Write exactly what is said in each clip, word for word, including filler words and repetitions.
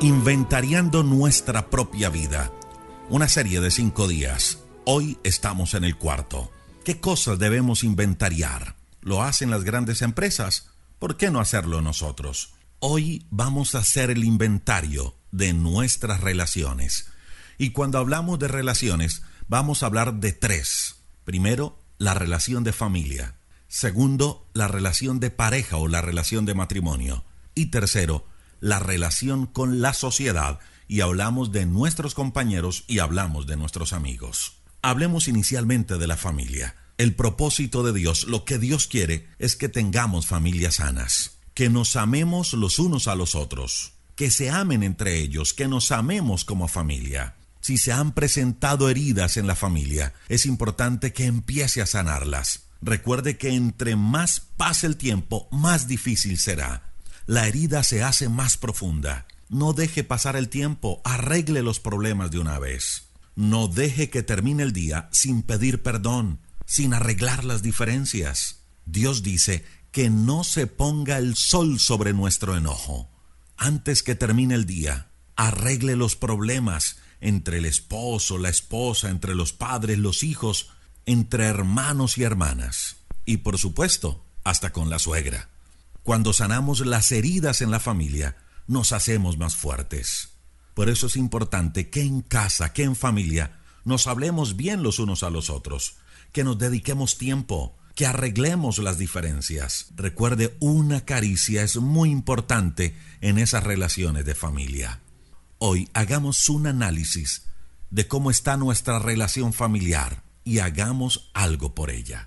Inventariando nuestra propia vida. Una serie de cinco días. Hoy estamos en el cuarto. ¿Qué cosas debemos inventariar? ¿Lo hacen las grandes empresas? ¿Por qué no hacerlo nosotros? Hoy vamos a hacer el inventario de nuestras relaciones. Y cuando hablamos de relaciones, vamos a hablar de tres. Primero, la relación de familia. Segundo, la relación de pareja o la relación de matrimonio. Y tercero, la relación con la sociedad, y hablamos de nuestros compañeros y hablamos de nuestros amigos. Hablemos inicialmente de la familia. El propósito de Dios, lo que Dios quiere, es que tengamos familias sanas, que nos amemos los unos a los otros, que se amen entre ellos, que nos amemos como familia. Si se han presentado heridas en la familia, es importante que empiece a sanarlas. Recuerde que entre más pase el tiempo, más difícil será. La herida se hace más profunda. No deje pasar el tiempo, arregle los problemas de una vez. No deje que termine el día sin pedir perdón, sin arreglar las diferencias. Dios dice que no se ponga el sol sobre nuestro enojo. Antes que termine el día, arregle los problemas entre el esposo, la esposa, entre los padres, los hijos, entre hermanos y hermanas. Y por supuesto, hasta con la suegra. Cuando sanamos las heridas en la familia, nos hacemos más fuertes. Por eso es importante que en casa, que en familia, nos hablemos bien los unos a los otros, que nos dediquemos tiempo, que arreglemos las diferencias. Recuerde, una caricia es muy importante en esas relaciones de familia. Hoy hagamos un análisis de cómo está nuestra relación familiar y hagamos algo por ella.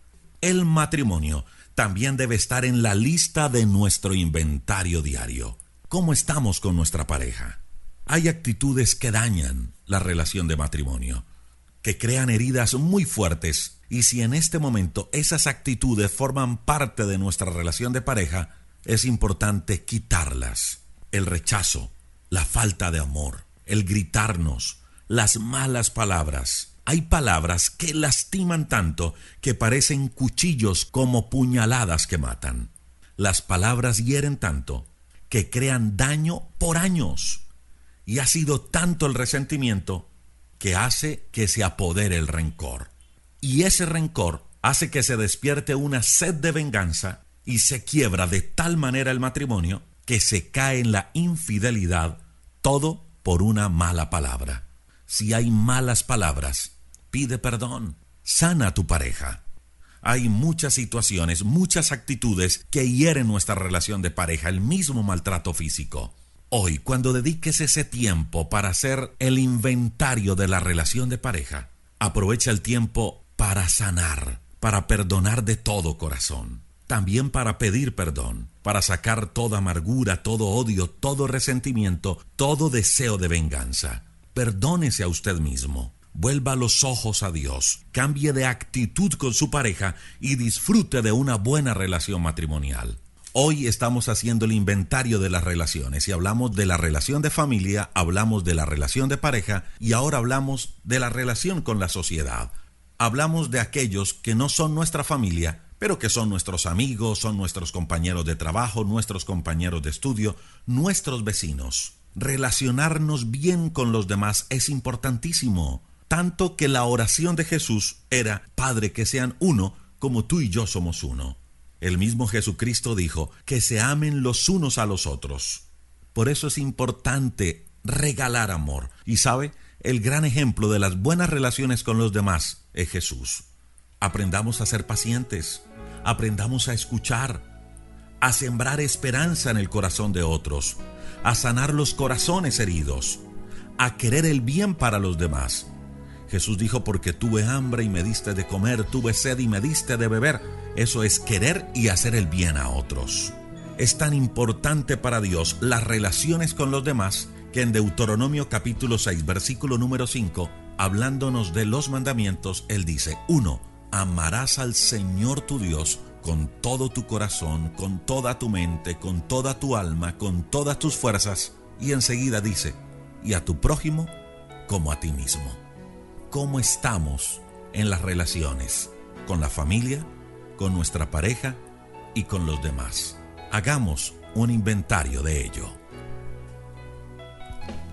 El matrimonio también debe estar en la lista de nuestro inventario diario. ¿Cómo estamos con nuestra pareja? Hay actitudes que dañan la relación de matrimonio, que crean heridas muy fuertes, y si en este momento esas actitudes forman parte de nuestra relación de pareja, es importante quitarlas. El rechazo, la falta de amor, el gritarnos, las malas palabras. Hay palabras que lastiman tanto que parecen cuchillos como puñaladas que matan. Las palabras hieren tanto que crean daño por años. Y ha sido tanto el resentimiento que hace que se apodere el rencor. Y ese rencor hace que se despierte una sed de venganza y se quiebra de tal manera el matrimonio que se cae en la infidelidad, todo por una mala palabra. Si hay malas palabras, pide perdón, sana a tu pareja. Hay muchas situaciones, muchas actitudes que hieren nuestra relación de pareja, el mismo maltrato físico. Hoy, cuando dediques ese tiempo para hacer el inventario de la relación de pareja, aprovecha el tiempo para sanar, para perdonar de todo corazón, también para pedir perdón, para sacar toda amargura, todo odio, todo resentimiento, todo deseo de venganza. Perdónese a usted mismo. Vuelva los ojos a Dios, cambie de actitud con su pareja y disfrute de una buena relación matrimonial. Hoy estamos haciendo el inventario de las relaciones y hablamos de la relación de familia, hablamos de la relación de pareja y ahora hablamos de la relación con la sociedad. Hablamos de aquellos que no son nuestra familia, pero que son nuestros amigos, son nuestros compañeros de trabajo, nuestros compañeros de estudio, nuestros vecinos. Relacionarnos bien con los demás es importantísimo. Tanto que la oración de Jesús era: Padre, que sean uno como tú y yo somos uno. El mismo Jesucristo dijo que se amen los unos a los otros. Por eso es importante regalar amor. Y sabe, el gran ejemplo de las buenas relaciones con los demás es Jesús. Aprendamos a ser pacientes, aprendamos a escuchar, a sembrar esperanza en el corazón de otros, a sanar los corazones heridos, a querer el bien para los demás. Jesús dijo: porque tuve hambre y me diste de comer, tuve sed y me diste de beber. Eso es querer y hacer el bien a otros. Es tan importante para Dios las relaciones con los demás que en Deuteronomio capítulo seis, versículo número cinco, hablándonos de los mandamientos, Él dice: uno, amarás al Señor tu Dios con todo tu corazón, con toda tu mente, con toda tu alma, con todas tus fuerzas. Y enseguida dice: y a tu prójimo como a ti mismo. ¿Cómo estamos en las relaciones con la familia, con nuestra pareja y con los demás? Hagamos un inventario de ello.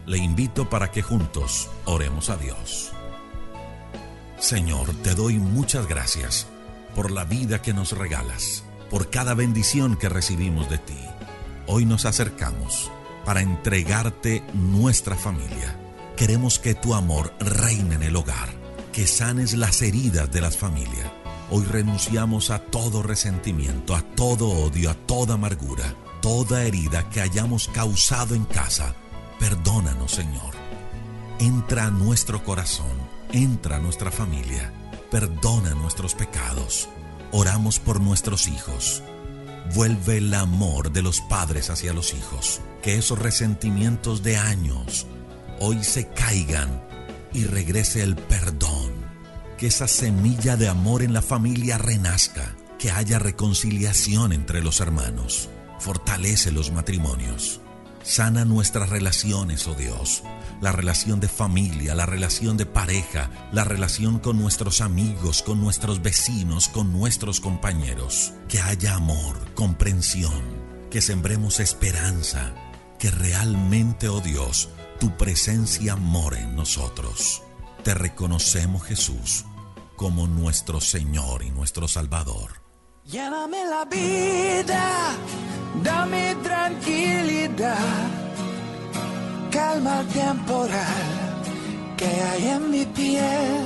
Le invito para que juntos oremos a Dios. Señor, te doy muchas gracias por la vida que nos regalas, por cada bendición que recibimos de ti. Hoy nos acercamos para entregarte nuestra familia. Queremos que tu amor reine en el hogar, que sanes las heridas de las familias. Hoy renunciamos a todo resentimiento, a todo odio, a toda amargura, toda herida que hayamos causado en casa. Perdónanos, Señor. Entra a nuestro corazón, entra a nuestra familia, perdona nuestros pecados. Oramos por nuestros hijos. Vuelve el amor de los padres hacia los hijos. Que esos resentimientos de años hoy se caigan y regrese el perdón. Que esa semilla de amor en la familia renazca. Que haya reconciliación entre los hermanos. Fortalece los matrimonios. Sana nuestras relaciones, oh Dios. La relación de familia, la relación de pareja, la relación con nuestros amigos, con nuestros vecinos, con nuestros compañeros. Que haya amor, comprensión, que sembremos esperanza, que realmente, oh Dios, tu presencia more en nosotros. Te reconocemos, Jesús, como nuestro Señor y nuestro Salvador. Lléname la vida, dame tranquilidad, calma el temporal que hay en mi piel.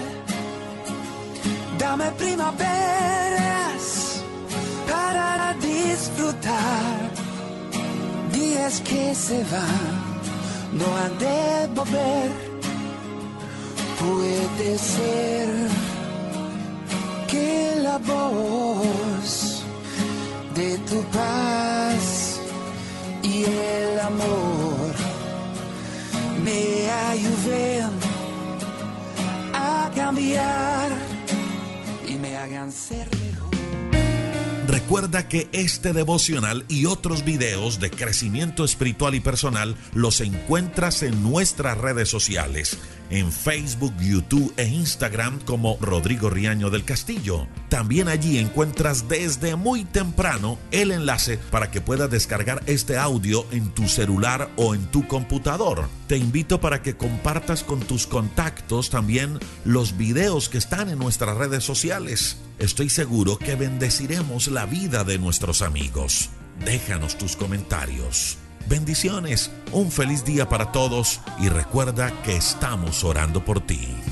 Dame primaveras para disfrutar, días que se van, no han de volver. Puede ser que la voz de tu paz y el amor me ayuden a cambiar y me hagan ser mejor. Recuerda que este devocional y otros videos de crecimiento espiritual y personal los encuentras en nuestras redes sociales, en Facebook, YouTube e Instagram como Rodrigo Riaño del Castillo. También allí encuentras desde muy temprano el enlace para que puedas descargar este audio en tu celular o en tu computador. Te invito para que compartas con tus contactos también los videos que están en nuestras redes sociales. Estoy seguro que bendeciremos la vida de nuestros amigos. Déjanos tus comentarios. Bendiciones, un feliz día para todos y recuerda que estamos orando por ti.